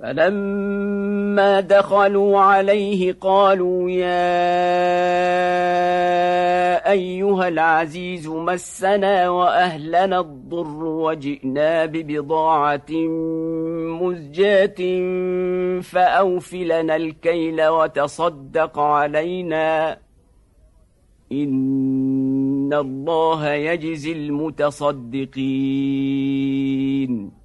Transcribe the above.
فلما دخلوا عليه قالوا يا أيها العزيز مسنا وأهلنا الضر وجئنا ببضاعة مزجاة فأوف لنا الكيل وتصدق علينا إن الله يجزي المتصدقين.